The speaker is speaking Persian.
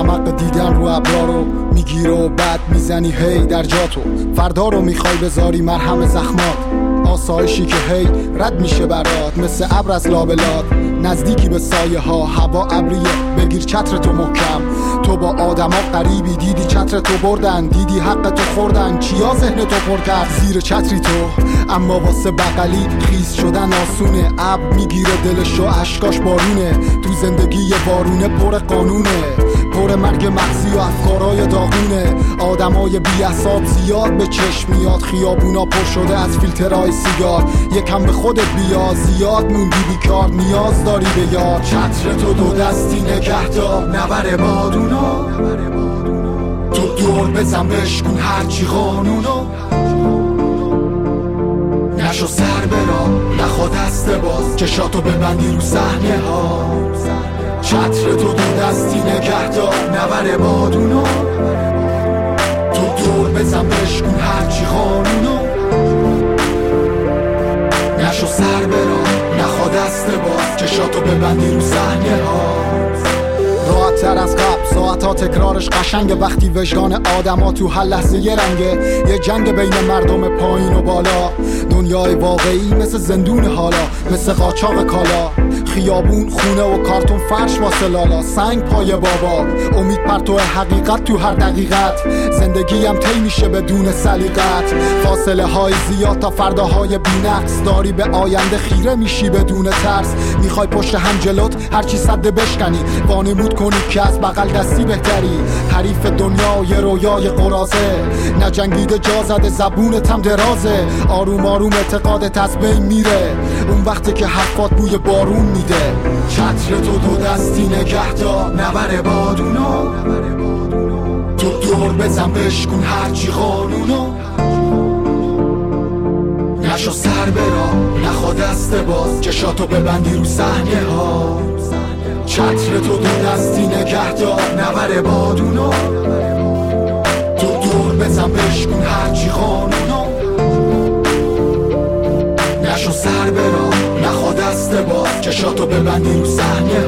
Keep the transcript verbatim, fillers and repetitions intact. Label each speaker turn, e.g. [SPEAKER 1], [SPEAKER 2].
[SPEAKER 1] رمق دیدن رو ابرا رو میگیره و بعد میزنی هی در جاتو. فردا رو میخوای بذاری مرهم زخمات، آسایشی که هی رد میشه برات مثل ابر از لابلات. نزدیکی به سایه ها، هوا ابریه، بگیر چتر تو محکم. تو با آدما قریبی، دیدی چتر تو بردن، دیدی حق تو خوردن، کیا ذهن تو پر کرد زیر چتری تو. اما واسه بغلی خیز شدن آسونه، ابر میگیره دلشو اشکاش بارونه. تو زندگی یه بارونه پر قانونه، پر مرگ مغزی و افکارای داغونه. آدمای بی اعصاب زیاد به چشم میاد، خیابونا پر شده از فیلترهای سیگار. یکم به خودت بیا، زیاد موندی بیکار، نیاز داری به یار. چتر تو دو دستی نگه دار، نبره بادونو. تو دور بزن بشکن هرچی قانونو. نشو سر برا، نخوا دست باز، چشاتو ببندی رو صحنه ها. چتر تو دو دستی نگه دار، نبره بادونو. تو دور بزن بشکن هرچی قانونو. نشو سر برا، نخوا دست باز، چشاتو ببندی رو صحنه ها. راحت تر از قبل، ساعتها تکرارش قشنگه. وقتی وجدان آدما تو هر لحظه یه رنگه، یه جنگ بین مردم پایین و بالا. دنیای واقعی مثل زندون حالا، مثل قاچاق کالا. خیابون، خونه و کارتون، فرش واسه لالا. سنگ پای بابا، امید پرتو حقیقت تو هر دقیقت. زندگی هم طی میشه بدون سلیقت، فاصله های زیاد تا فرداهای بی‌نقص. داری به آینده خیره میشی بدون ترس، میخوای پشت هم جلوت هرچی صده بشکنی. وانمود کنی که از بغل دستی بهتری، حریف دنیا یه رویای قرازه. نجنگیده جا زده زبونت هم درازه. آروم آروم اعتقادت از بین میره، اون وقتی که حرفات بوی بارون میده. چتر تو دو دستی نگه دار، نبره بادونو. تو دور بزن بشکن هرچی قانونو. نشو سر برا، نخوا دست باز، چشاتو ببندی رو صحنه ها. چتر تو دو دستی نگه دار، نبره بادونو. تو دور بزن بشکن هرچی قانونو. نشو سر برا، نخوا دست باز، چشاتو ببندی رو صحنه